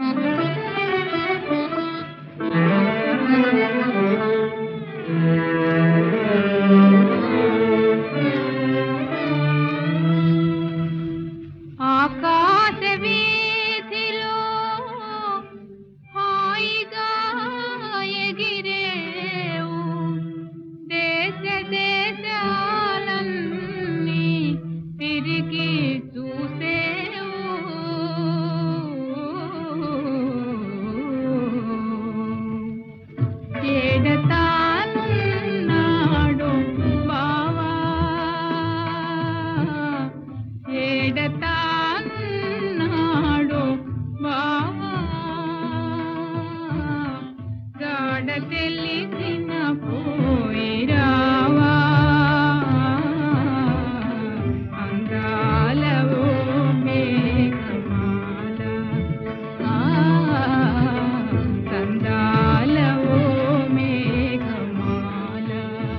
ఆకాశ వీధిలో హాయిగా ఎగిరేవు, దేశ దేశాలన్నీ తిరిగి చూసేవు. ఏడతానున్నాడు బావా, ఏడతానున్నాడు బావా, గాఢ తెలిసిన పోయిరావా, అందాల ఓ మేఘమాల, సందాల ఓ మేఘమాల.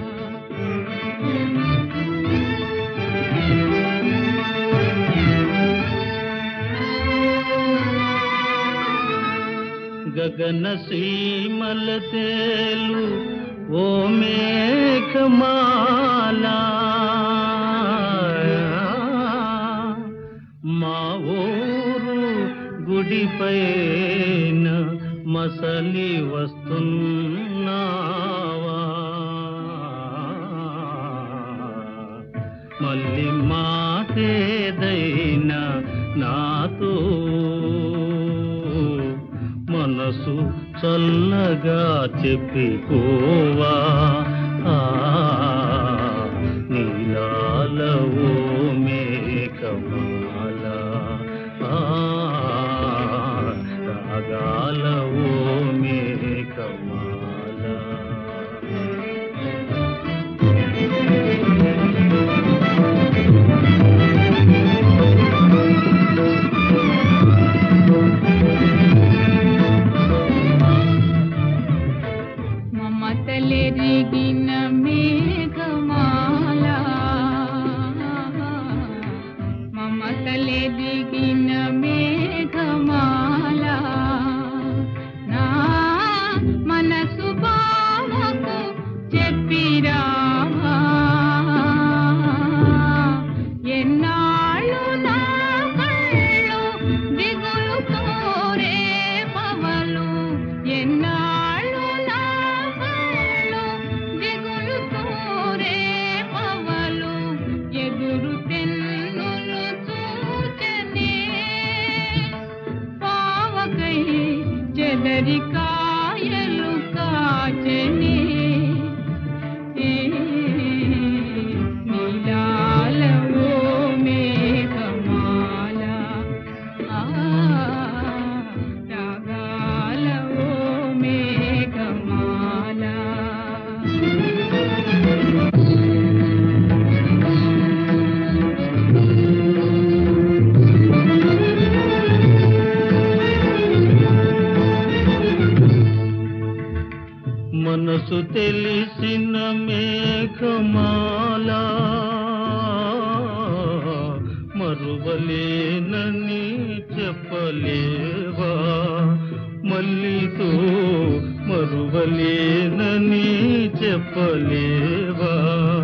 గగన సీమల తేలు ఓ మేఘమాల, మా ఊరు గుడిపైన మసలి వస్తున్నావా, మళ్ళీ మాటేదైనా నాతో మనసు చల్లగా చెప్పిపోవా, నీలాల ఓ మేఘమాల, రాగాల ఓ మేఘమాల. మమతలెరిగిన మేఘమాల, మమతలెరిగిన మేఘమాల, నా మనసు బావకు చెప్పిరావా, ఎన్నాళ్ళు నా కళ్ళు దిగులుతో రేపవలు, ఎన్నాళ్ళు నా కళ్ళు దిగులుతో రేపవలు, ఎదురు తెన్నులు చూచనే పావకై చెదరికాయలు కాచనే. నీలాల ఓ మేఘమాల, రాగాల ఓ మేఘమాల. మనసు తెలిసిన మేఘమాల, మరువలేనని చెప్పలేవా, మల్లితో మరువలేనని చెప్పలేవా,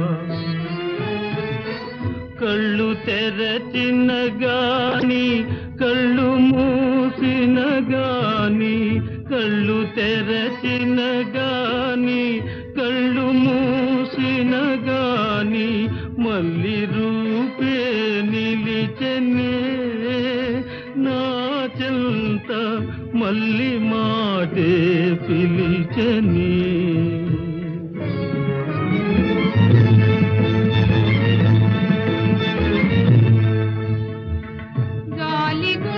కళ్ళు తెరచిన గాని కళ్ళు మూసిన గాని, కళ్ళు తెరచిన గాని కళ్ళు మూసిన గాని, మళ్ళీ రూపే నిలిచెనే నా చెంత, మళ్ళీ మాటే పిలిచెని. గాలి